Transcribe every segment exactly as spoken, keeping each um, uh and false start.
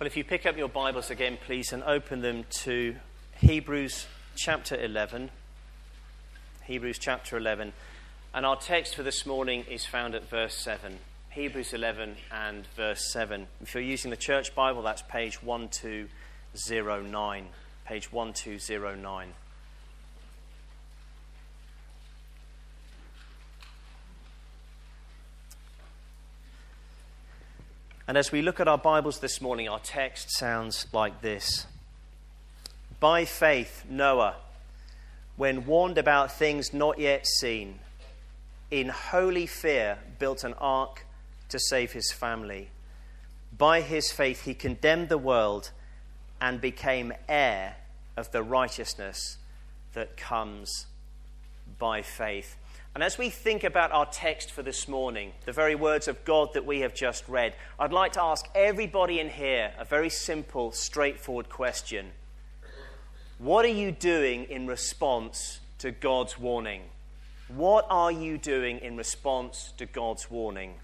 Well, if you pick up your Bibles again, please, and open them to Hebrews chapter eleven. Hebrews chapter eleven. And our text for this morning is found at verse seven. Hebrews eleven and verse seven. If you're using the church Bible, that's page twelve oh nine. Page twelve oh nine. And as we look at our Bibles this morning, our text sounds like this. By faith, Noah, when warned about things not yet seen, in holy fear built an ark to save his family. By his faith he condemned the world and became heir of the righteousness that comes by faith. And as we think about our text for this morning, the very words of God that we have just read, I'd like to ask everybody in here a very simple, straightforward question. What are you doing in response to God's warning? What are you doing in response to God's warning?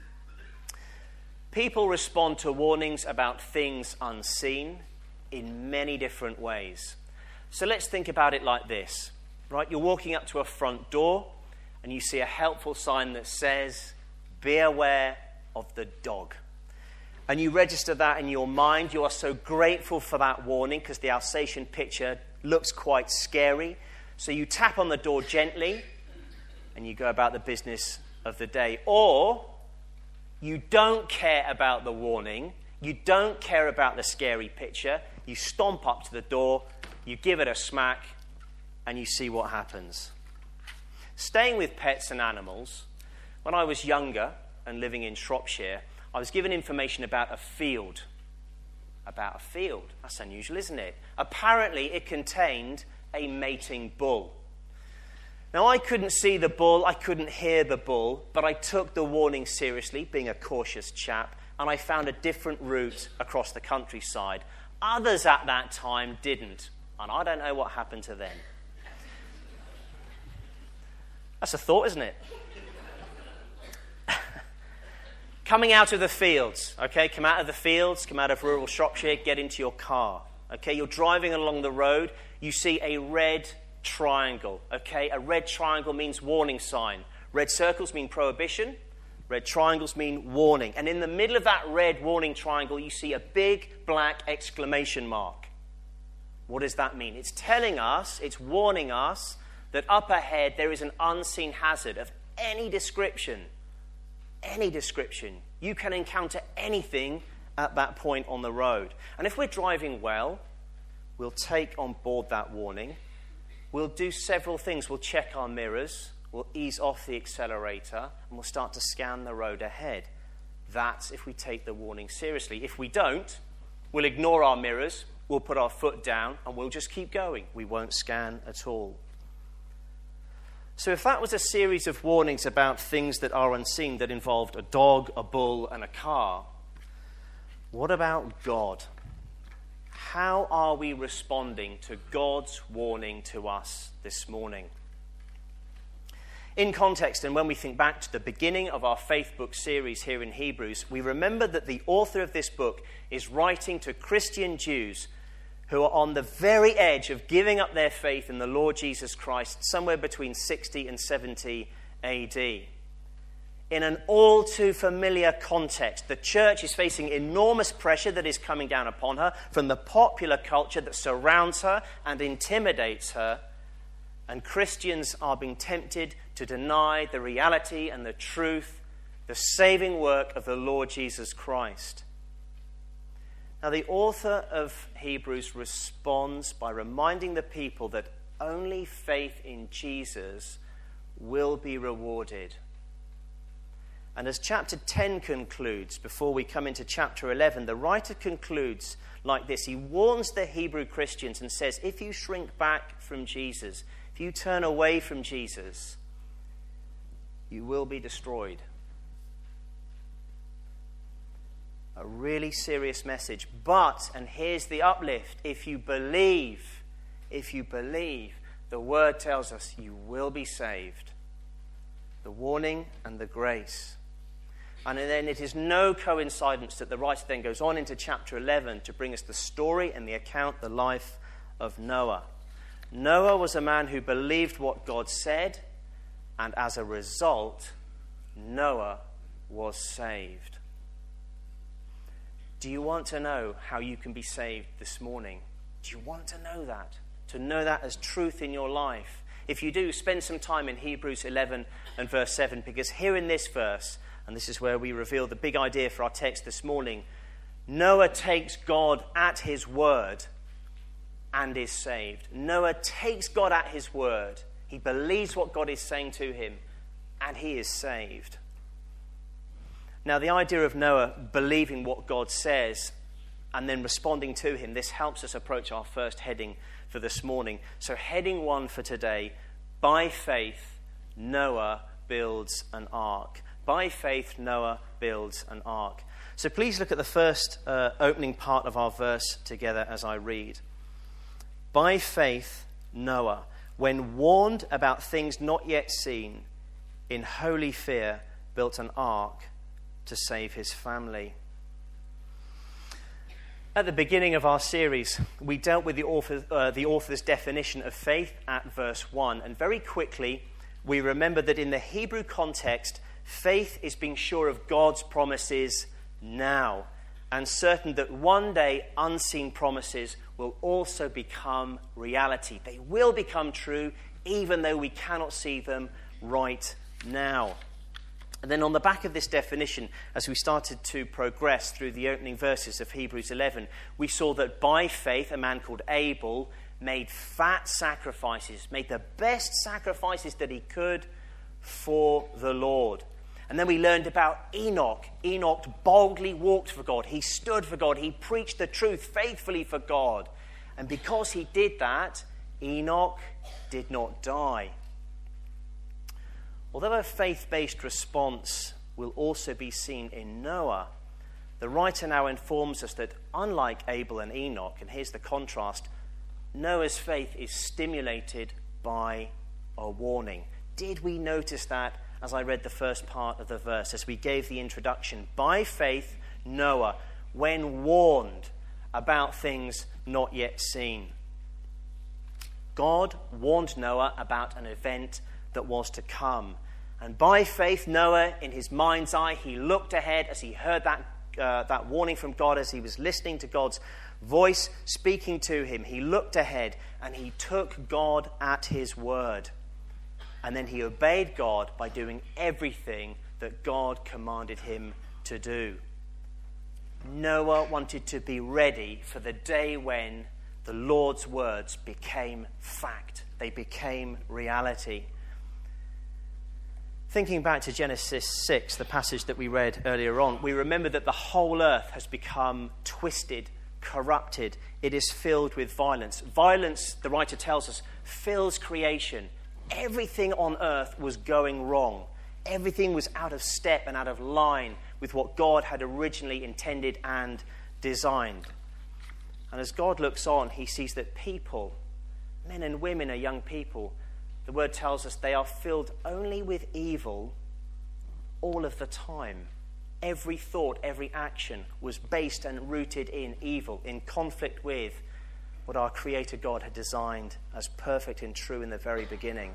People respond to warnings about things unseen in many different ways. So let's think about it like this, right? You're walking up to a front door and you see a helpful sign that says, "Be aware of the dog." And you register that in your mind. You are so grateful for that warning because the Alsatian picture looks quite scary. So you tap on the door gently and you go about the business of the day. Or you don't care about the warning. You don't care about the scary picture. You stomp up to the door, you give it a smack, and you see what happens. Staying with pets and animals, when I was younger and living in Shropshire, I was given information about a field. About a field. That's unusual, isn't it? Apparently, it contained a mating bull. Now, I couldn't see the bull, I couldn't hear the bull, but I took the warning seriously, being a cautious chap, and I found a different route across the countryside. Others at that time didn't, and I don't know what happened to them. That's a thought, isn't it? Coming out of the fields, okay? Come out of the fields, come out of rural Shropshire, get into your car, okay? You're driving along the road, you see a red triangle, okay? A red triangle means warning sign. Red circles mean prohibition. Red triangles mean warning. And in the middle of that red warning triangle, you see a big black exclamation mark. What does that mean? It's telling us, it's warning us, that up ahead there is an unseen hazard of any description. Any description. You can encounter anything at that point on the road. And if we're driving well, we'll take on board that warning. We'll do several things. We'll check our mirrors. We'll ease off the accelerator. And we'll start to scan the road ahead. That's if we take the warning seriously. If we don't, we'll ignore our mirrors. We'll put our foot down and we'll just keep going. We won't scan at all. So if that was a series of warnings about things that are unseen that involved a dog, a bull, and a car, what about God? How are we responding to God's warning to us this morning? In context, and when we think back to the beginning of our Faith Book series here in Hebrews, we remember that the author of this book is writing to Christian Jews who are on the very edge of giving up their faith in the Lord Jesus Christ somewhere between sixty and seventy A D. In an all too familiar context, the church is facing enormous pressure that is coming down upon her from the popular culture that surrounds her and intimidates her, and Christians are being tempted to deny the reality and the truth, the saving work of the Lord Jesus Christ. Now, the author of Hebrews responds by reminding the people that only faith in Jesus will be rewarded. And as chapter ten concludes, before we come into chapter eleven, the writer concludes like this. He warns the Hebrew Christians and says, if you shrink back from Jesus, if you turn away from Jesus, you will be destroyed. A really serious message. But, and here's the uplift, if you believe, if you believe, the word tells us you will be saved. The warning and the grace. And then it is no coincidence that the writer then goes on into chapter eleven to bring us the story and the account, the life of Noah. Noah was a man who believed what God said, and as a result, Noah was saved. Do you want to know how you can be saved this morning? Do you want to know that? To know that as truth in your life? If you do, spend some time in Hebrews eleven and verse seven, because here in this verse, and this is where we reveal the big idea for our text this morning, Noah takes God at his word and is saved. Noah takes God at his word. He believes what God is saying to him, and he is saved. Now, the idea of Noah believing what God says and then responding to him, this helps us approach our first heading for this morning. So heading one for today, by faith, Noah builds an ark. By faith, Noah builds an ark. So please look at the first uh, opening part of our verse together as I read. By faith, Noah, when warned about things not yet seen, in holy fear, built an ark to save his family. At the beginning of our series, we dealt with the, author, uh, the author's definition of faith at verse one. And very quickly, we remember that in the Hebrew context, faith is being sure of God's promises now, and certain that one day unseen promises will also become reality. They will become true, even though we cannot see them right now. And then on the back of this definition, as we started to progress through the opening verses of Hebrews eleven, we saw that by faith, a man called Abel made fat sacrifices, made the best sacrifices that he could for the Lord. And then we learned about Enoch. Enoch boldly walked for God. He stood for God. He preached the truth faithfully for God. And because he did that, Enoch did not die. Although a faith-based response will also be seen in Noah, the writer now informs us that unlike Abel and Enoch, and here's the contrast, Noah's faith is stimulated by a warning. Did we notice that as I read the first part of the verse, as we gave the introduction? By faith, Noah, when warned about things not yet seen. God warned Noah about an event that was to come. And by faith, Noah, in his mind's eye, he looked ahead as he heard that, uh, that warning from God, as he was listening to God's voice speaking to him. He looked ahead and he took God at his word. And then he obeyed God by doing everything that God commanded him to do. Noah wanted to be ready for the day when the Lord's words became fact. They became reality. Thinking back to Genesis six, the passage that we read earlier on, we remember that the whole earth has become twisted, corrupted. It is filled with violence. Violence, the writer tells us, fills creation. Everything on earth was going wrong. Everything was out of step and out of line with what God had originally intended and designed. And as God looks on, he sees that people, men and women are young people, the word tells us they are filled only with evil all of the time. Every thought, every action was based and rooted in evil, in conflict with what our Creator God had designed as perfect and true in the very beginning.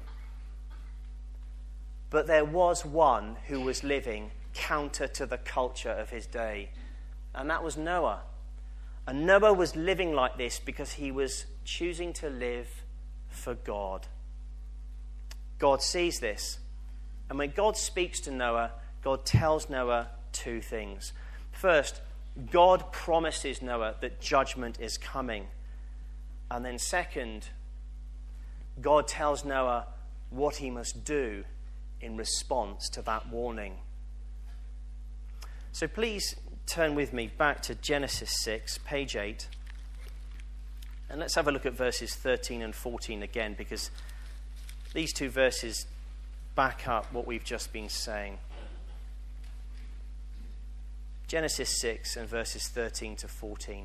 But there was one who was living counter to the culture of his day, and that was Noah. And Noah was living like this because he was choosing to live for God. God sees this, and when God speaks to Noah, God tells Noah two things. First, God promises Noah that judgment is coming. And then second, God tells Noah what he must do in response to that warning. So please turn with me back to Genesis six, page eight. And let's have a look at verses thirteen and fourteen again, because these two verses back up what we've just been saying. Genesis six and verses thirteen to fourteen.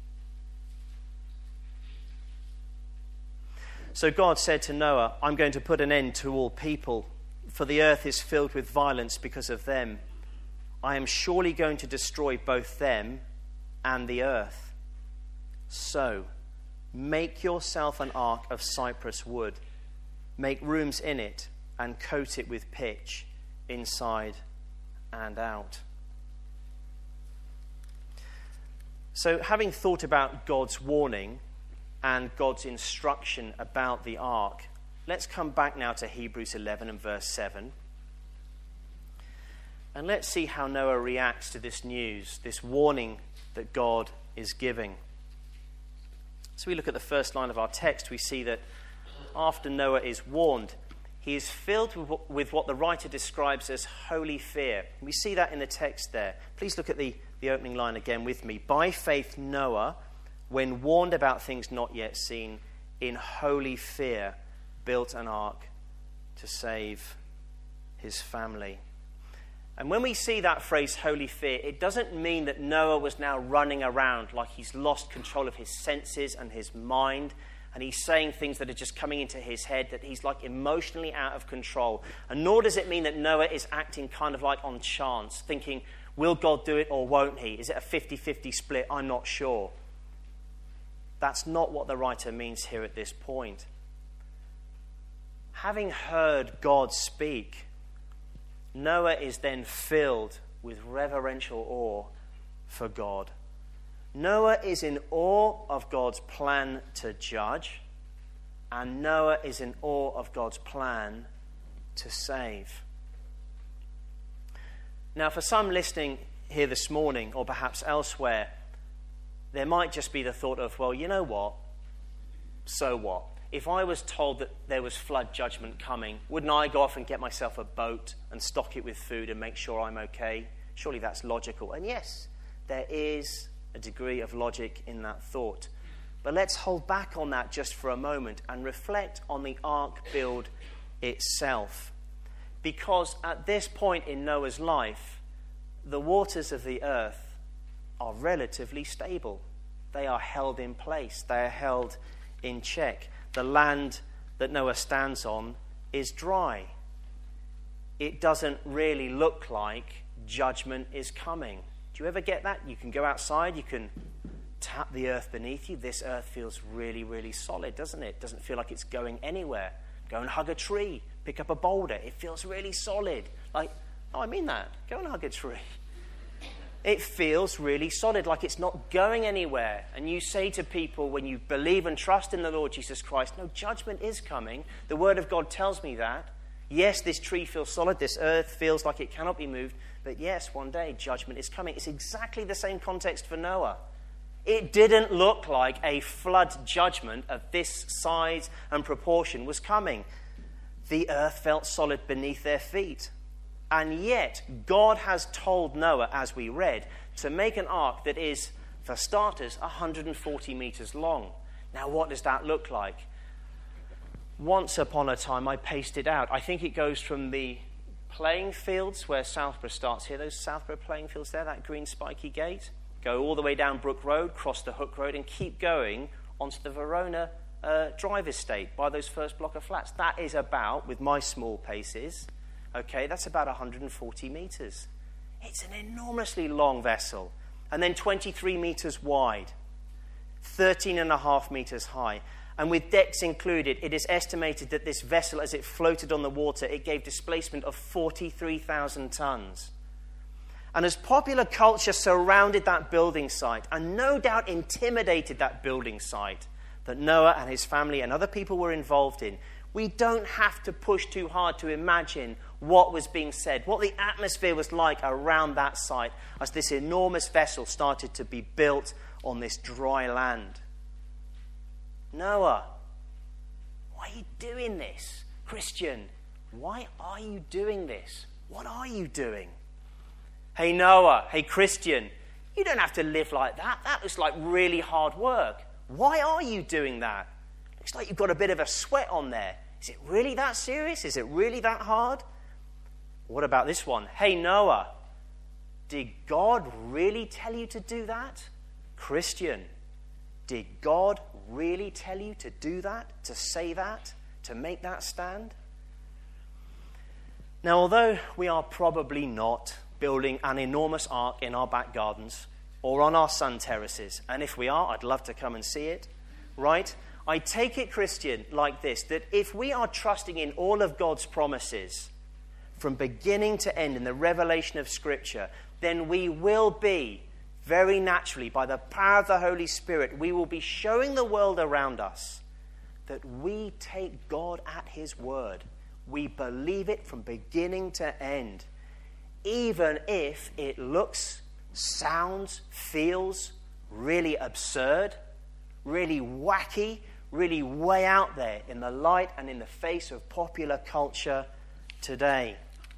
So God said to Noah, I'm going to put an end to all people, for the earth is filled with violence because of them. I am surely going to destroy both them and the earth. So, make yourself an ark of cypress wood. Make rooms in it and coat it with pitch inside and out. So, having thought about God's warning and God's instruction about the ark, let's come back now to Hebrews eleven and verse seven. And let's see how Noah reacts to this news, this warning that God is giving. So we look at the first line of our text, we see that after Noah is warned, he is filled with what the writer describes as holy fear. We see that in the text there. Please look at the, the opening line again with me. By faith, Noah, when warned about things not yet seen, in holy fear, built an ark to save his family. And when we see that phrase, holy fear, it doesn't mean that Noah was now running around like he's lost control of his senses and his mind, and he's saying things that are just coming into his head, that he's like emotionally out of control. And nor does it mean that Noah is acting kind of like on chance, thinking, will God do it or won't he? Is it a fifty-fifty split? I'm not sure. That's not what the writer means here at this point. Having heard God speak, Noah is then filled with reverential awe for God. Noah is in awe of God's plan to judge, and Noah is in awe of God's plan to save. Now, for some listening here this morning, or perhaps elsewhere, there might just be the thought of, well, you know what? So what? If I was told that there was flood judgment coming, wouldn't I go off and get myself a boat and stock it with food and make sure I'm okay? Surely that's logical. And yes, there is a degree of logic in that thought. But let's hold back on that just for a moment and reflect on the ark build itself. Because at this point in Noah's life, the waters of the earth are relatively stable. They are held in place. They are held in check. The land that Noah stands on is dry. It doesn't really look like judgment is coming. Do you ever get that? You can go outside, you can tap the earth beneath you. This earth feels really, really solid, doesn't it? It doesn't feel like it's going anywhere. Go and hug a tree, pick up a boulder. It feels really solid. Like, oh, I mean that. Go and hug a tree. It feels really solid, like it's not going anywhere. And you say to people when you believe and trust in the Lord Jesus Christ, no, judgment is coming. The Word of God tells me that. Yes, this tree feels solid. This earth feels like it cannot be moved. But yes, one day judgment is coming. It's exactly the same context for Noah. It didn't look like a flood judgment of this size and proportion was coming. The earth felt solid beneath their feet. And yet, God has told Noah, as we read, to make an ark that is, for starters, one hundred forty meters long. Now, what does that look like? Once upon a time, I paced it out. I think it goes from the playing fields where Southborough starts here, those Southborough playing fields there, that green spiky gate, go all the way down Brook Road, cross the Hook Road, and keep going onto the Verona uh, Drive Estate by those first block of flats. That is about, with my small paces, okay, that's about one hundred forty meters. It's an enormously long vessel. And then twenty-three meters wide, thirteen and a half meters high. And with decks included, it is estimated that this vessel, as it floated on the water, it gave displacement of forty-three thousand tons. And as popular culture surrounded that building site, and no doubt intimidated that building site that Noah and his family and other people were involved in, we don't have to push too hard to imagine what was being said, what the atmosphere was like around that site as this enormous vessel started to be built on this dry land. Noah, why are you doing this? Christian, why are you doing this? What are you doing? Hey Noah, hey Christian, you don't have to live like that. That looks like really hard work. Why are you doing that? Looks like you've got a bit of a sweat on there. Is it really that serious? Is it really that hard? What about this one? Hey Noah, did God really tell you to do that? Christian, did God really tell you to do that, to say that, to make that stand? Now, although we are probably not building an enormous ark in our back gardens or on our sun terraces. And if we are, I'd love to come and see it, right? I take it, Christian, like this, that if we are trusting in all of God's promises from beginning to end in the revelation of Scripture, then we will be, very naturally, by the power of the Holy Spirit, we will be showing the world around us that we take God at his word. We believe it from beginning to end, even if it looks, sounds, feels really absurd, really wacky, really way out there in the light and in the face of popular culture today.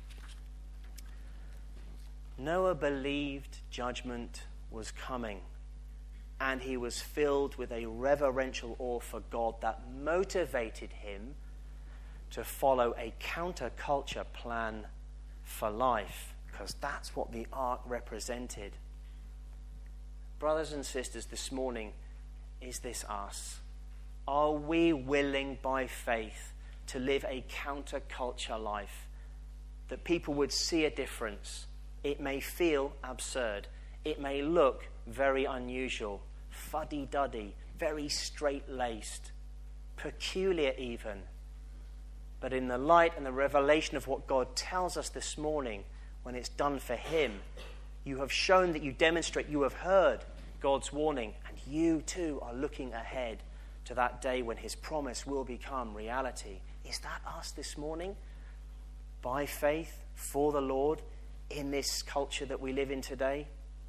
Noah believed judgment was coming, and he was filled with a reverential awe for God that motivated him to follow a counterculture plan for life, because that's what the ark represented. Brothers and sisters, this morning, is this us? Are we willing by faith to live a counterculture life, that people would see a difference? It may feel absurd. It may look very unusual, fuddy-duddy, very straight-laced, peculiar even. But in the light and the revelation of what God tells us this morning, when it's done for him, you have shown that you demonstrate, you have heard God's warning, and you too are looking ahead to that day when his promise will become reality. Is that us this morning? By faith, for the Lord, in this culture that we live in today?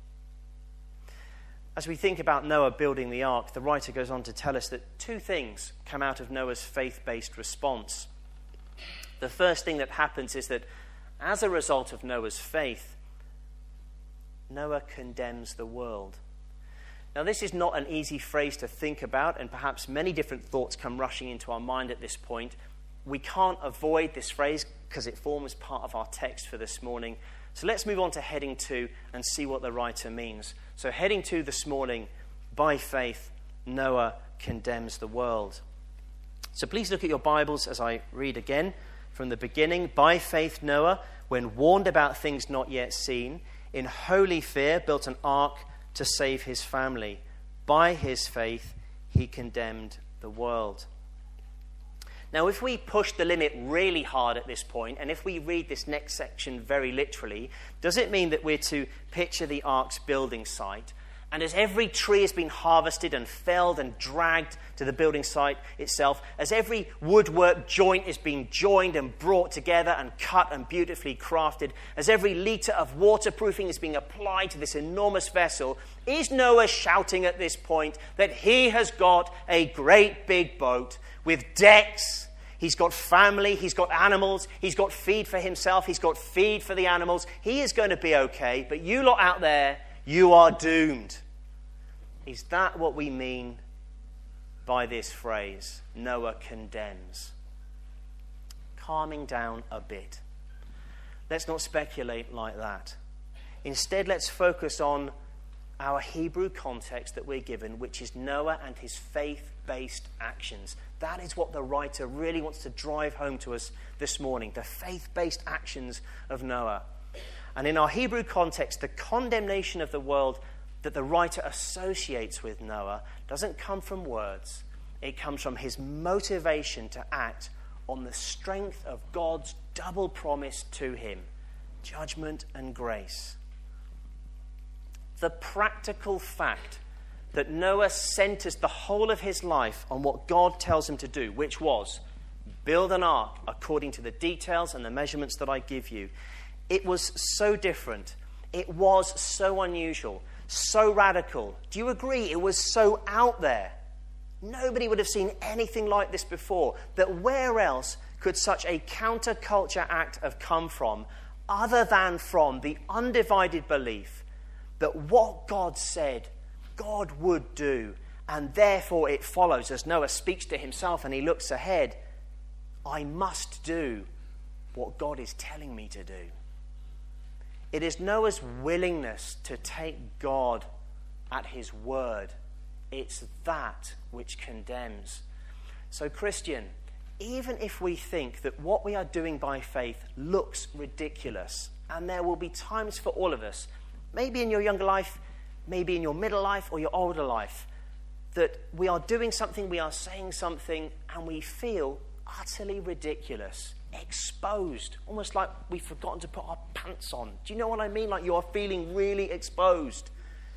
As we think about Noah building the ark, the writer goes on to tell us that two things come out of Noah's faith-based response. The first thing that happens is that as a result of Noah's faith, Noah condemns the world. Now, this is not an easy phrase to think about, and perhaps many different thoughts come rushing into our mind at this point. We can't avoid this phrase because it forms part of our text for this morning. So let's move on to heading two and see what the writer means. So heading two this morning, by faith, Noah condemns the world. So please look at your Bibles as I read again from the beginning. By faith, Noah, when warned about things not yet seen, in holy fear built an ark to save his family. By his faith, he condemned the world. Now, if we push the limit really hard at this point, and if we read this next section very literally, does it mean that we're to picture the ark's building site, and as every tree has been harvested and felled and dragged to the building site itself, as every woodwork joint is being joined and brought together and cut and beautifully crafted, as every litre of waterproofing is being applied to this enormous vessel, is Noah shouting at this point that he has got a great big boat with decks? He's got family, he's got animals, he's got feed for himself, he's got feed for the animals. He is going to be okay, but you lot out there, you are doomed. Is that what we mean by this phrase, Noah condemns? Calming down a bit. Let's not speculate like that. Instead, let's focus on our Hebrew context that we're given, which is Noah and his faith-based actions. That is what the writer really wants to drive home to us this morning, the faith-based actions of Noah. And in our Hebrew context, the condemnation of the world that the writer associates with Noah doesn't come from words. It comes from his motivation to act on the strength of God's double promise to him, judgment and grace. The practical fact that Noah centers the whole of his life on what God tells him to do, which was build an ark according to the details and the measurements that I give you. It was so different. It was so unusual, so radical. Do you agree? It was so out there. Nobody would have seen anything like this before. That where else could such a counterculture act have come from other than from the undivided belief that what God said, God would do, and therefore it follows as Noah speaks to himself and he looks ahead, I must do what God is telling me to do. It is Noah's willingness to take God at his word. It's that which condemns. So, Christian, even if we think that what we are doing by faith looks ridiculous, And there will be times for all of us, maybe in your younger life, maybe in your middle life or your older life, that we are doing something, we are saying something, and we feel utterly ridiculous, exposed, almost like we've forgotten to put our pants on. Do you know what I mean? Like you are feeling really exposed.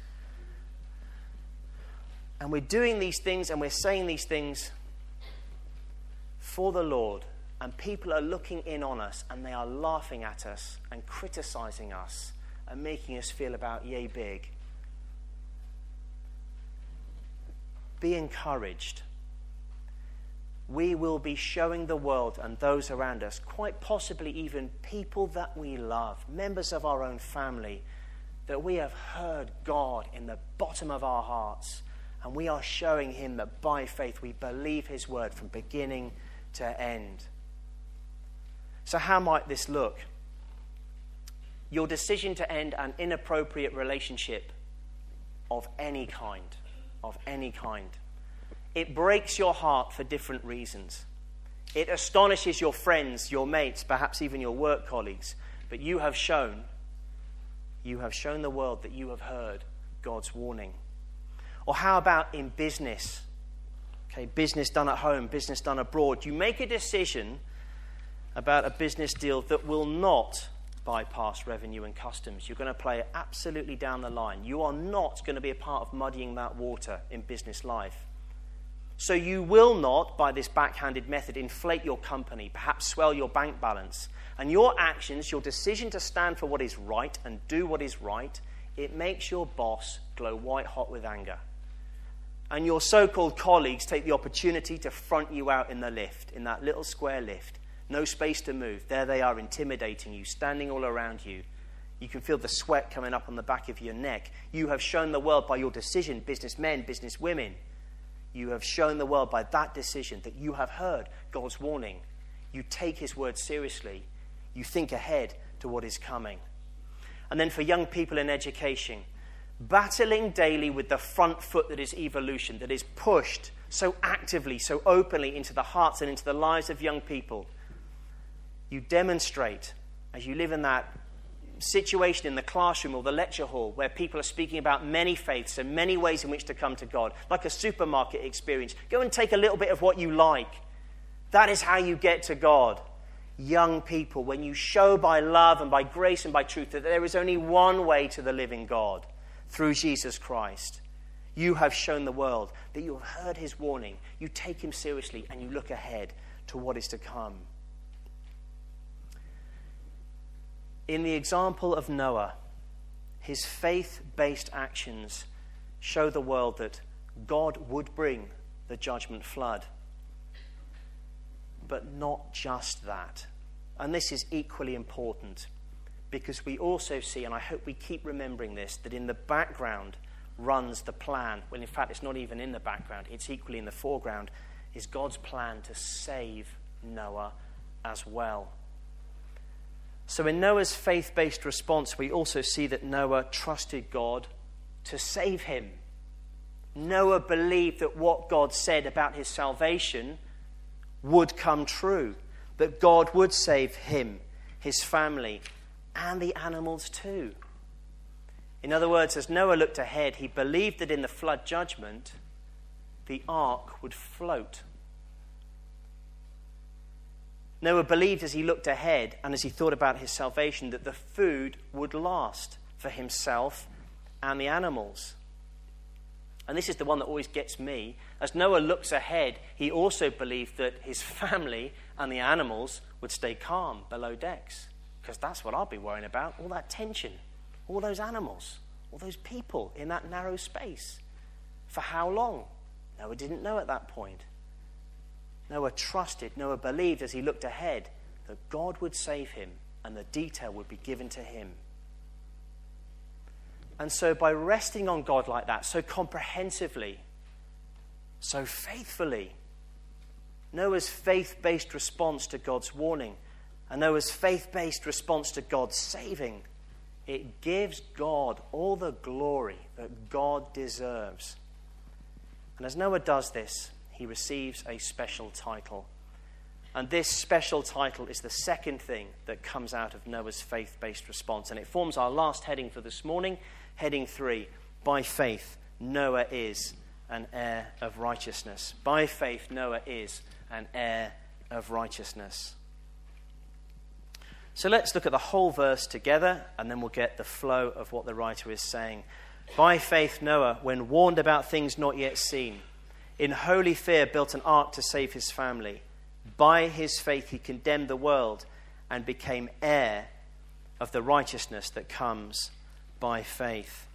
And we're doing these things and we're saying these things for the Lord, and people are looking in on us and they are laughing at us and criticizing us and making us feel about yay big. Be encouraged. We will be showing the world and those around us, quite possibly even people that we love, members of our own family, that we have heard God in the bottom of our hearts, and we are showing him that by faith we believe his word from beginning to end. So how might this look? Your decision to end an inappropriate relationship of any kind, of any kind. It breaks your heart for different reasons. It astonishes your friends, your mates, perhaps even your work colleagues. But you have shown, you have shown the world that you have heard God's warning. Or how about in business? Okay, business done at home, business done abroad. You make a decision about a business deal that will not bypass revenue and customs. You're going to play it absolutely down the line. You are not going to be a part of muddying that water in business life. So you will not, by this backhanded method, inflate your company, perhaps swell your bank balance. And your actions, your decision to stand for what is right and do what is right, it makes your boss glow white hot with anger. And your so-called colleagues take the opportunity to front you out in the lift, in that little square lift. No space to move. There they are, intimidating you, standing all around you. You can feel the sweat coming up on the back of your neck. You have shown the world by your decision, businessmen, businesswomen. You have shown the world by that decision that you have heard God's warning. You take his word seriously. You think ahead to what is coming. And then for young people in education, battling daily with the front foot that is evolution, that is pushed so actively, so openly into the hearts and into the lives of young people. You demonstrate, as you live in that situation in the classroom or the lecture hall where people are speaking about many faiths and many ways in which to come to God, like a supermarket experience. Go and take a little bit of what you like. That is how you get to God. Young people, when you show by love and by grace and by truth that there is only one way to the living God, through Jesus Christ, you have shown the world that you have heard his warning. You take him seriously and you look ahead to what is to come. In the example of Noah, his faith-based actions show the world that God would bring the judgment flood. But not just that. And this is equally important because we also see, and I hope we keep remembering this, that in the background runs the plan. Well, in fact, it's not even in the background. It's equally in the foreground, is God's plan to save Noah as well. So in Noah's faith-based response, we also see that Noah trusted God to save him. Noah believed that what God said about his salvation would come true, that God would save him, his family, and the animals too. In other words, as Noah looked ahead, he believed that in the flood judgment, the ark would float. Noah believed as he looked ahead and as he thought about his salvation that the food would last for himself and the animals. And this is the one that always gets me. As Noah looks ahead, he also believed that his family and the animals would stay calm below decks. Because that's what I'll be worrying about, all that tension, all those animals, all those people in that narrow space. For how long? Noah didn't know at that point. Noah trusted, Noah believed as he looked ahead that God would save him and the detail would be given to him. And so by resting on God like that, so comprehensively, so faithfully, Noah's faith-based response to God's warning and Noah's faith-based response to God's saving, it gives God all the glory that God deserves. And as Noah does this, he receives a special title. And this special title is the second thing that comes out of Noah's faith-based response. And it forms our last heading for this morning, heading three. By faith, Noah is an heir of righteousness. By faith, Noah is an heir of righteousness. So let's look at the whole verse together, and then we'll get the flow of what the writer is saying. By faith, Noah, when warned about things not yet seen, in holy fear built an ark to save his family. By his faith he condemned the world and became heir of the righteousness that comes by faith.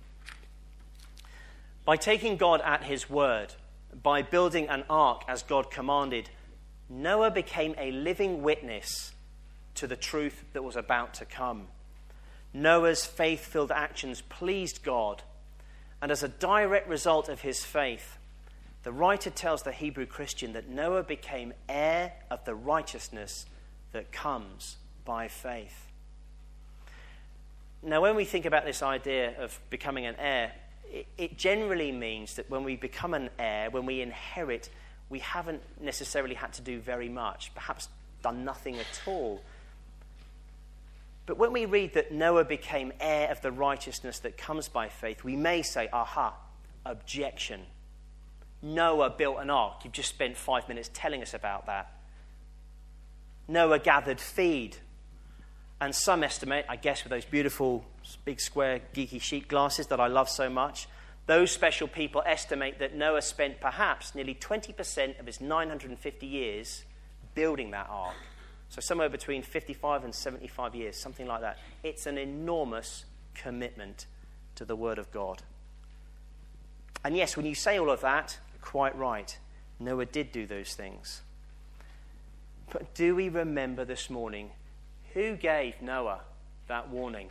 By taking God at his word, by building an ark as God commanded, Noah became a living witness to the truth that was about to come. Noah's faith-filled actions pleased God, and as a direct result of his faith, the writer tells the Hebrew Christian that Noah became heir of the righteousness that comes by faith. Now, when we think about this idea of becoming an heir, it, it generally means that when we become an heir, when we inherit, we haven't necessarily had to do very much, perhaps done nothing at all. But when we read that Noah became heir of the righteousness that comes by faith, we may say, aha, objection. Noah built an ark. You've just spent five minutes telling us about that. Noah gathered feed. And some estimate, I guess with those beautiful big square geeky sheet glasses that I love so much, those special people estimate that Noah spent perhaps nearly twenty percent of his nine hundred fifty years building that ark. So somewhere between fifty-five and seventy-five years, something like that. It's an enormous commitment to the Word of God. And yes, when you say all of that, quite right. Noah did do those things. But do we remember this morning who gave Noah that warning?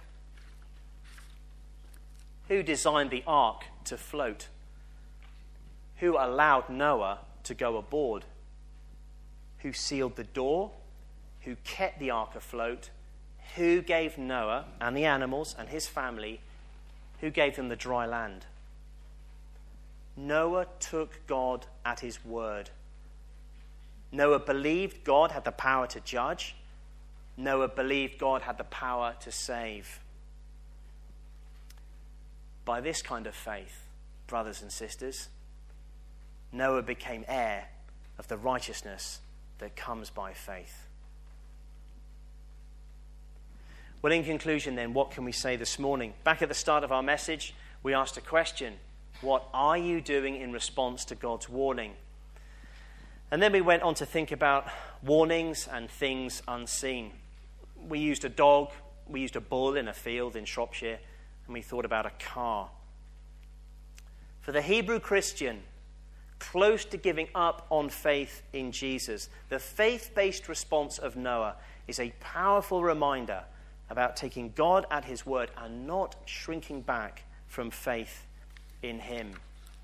Who designed the ark to float? Who allowed Noah to go aboard? Who sealed the door? Who kept the ark afloat? Who gave Noah and the animals and his family, who gave them the dry land? Noah took God at his word. Noah believed God had the power to judge. Noah believed God had the power to save. By this kind of faith, brothers and sisters, Noah became heir of the righteousness that comes by faith. Well, in conclusion then, what can we say this morning? Back at the start of our message, we asked a question. What are you doing in response to God's warning? And then we went on to think about warnings and things unseen. We used a dog, we used a bull in a field in Shropshire, and we thought about a car. For the Hebrew Christian, close to giving up on faith in Jesus, the faith-based response of Noah is a powerful reminder about taking God at his word and not shrinking back from faith in him.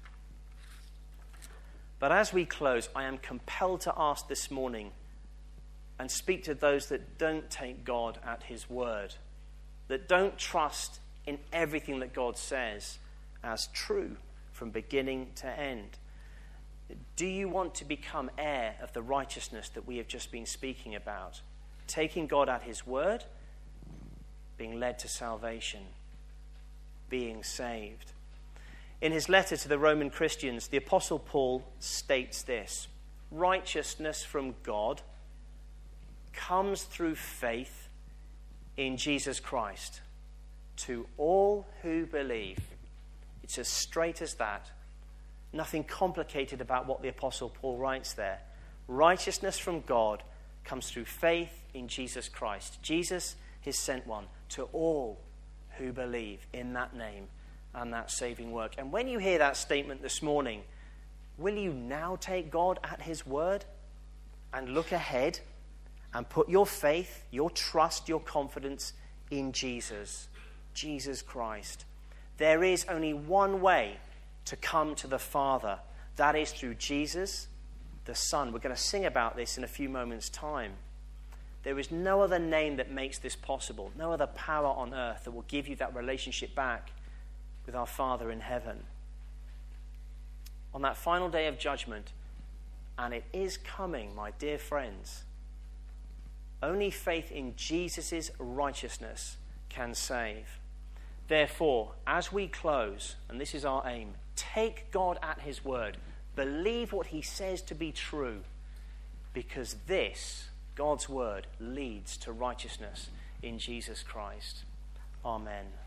But as we close, I am compelled to ask this morning and speak to those that don't take God at his word, that don't trust in everything that God says as true from beginning to end. Do you want to become heir of the righteousness that we have just been speaking about? Taking God at his word, being led to salvation, being saved. In his letter to the Roman Christians, the Apostle Paul states this: righteousness from God comes through faith in Jesus Christ to all who believe. It's as straight as that. Nothing complicated about what the Apostle Paul writes there. Righteousness from God comes through faith in Jesus Christ. Jesus, his sent one, to all who believe in that name and that saving work. And when you hear that statement this morning, will you now take God at his word and look ahead and put your faith, your trust, your confidence in Jesus, Jesus Christ? There is only one way to come to the Father. That is through Jesus, the Son. We're going to sing about this in a few moments' time. There is no other name that makes this possible, no other power on earth that will give you that relationship back with our Father in heaven. On that final day of judgment, and it is coming, my dear friends, Only faith in Jesus' righteousness can save. Therefore, as we close, and this is our aim, take God at his word. Believe what he says to be true, because this, God's word, leads to righteousness in Jesus Christ. Amen.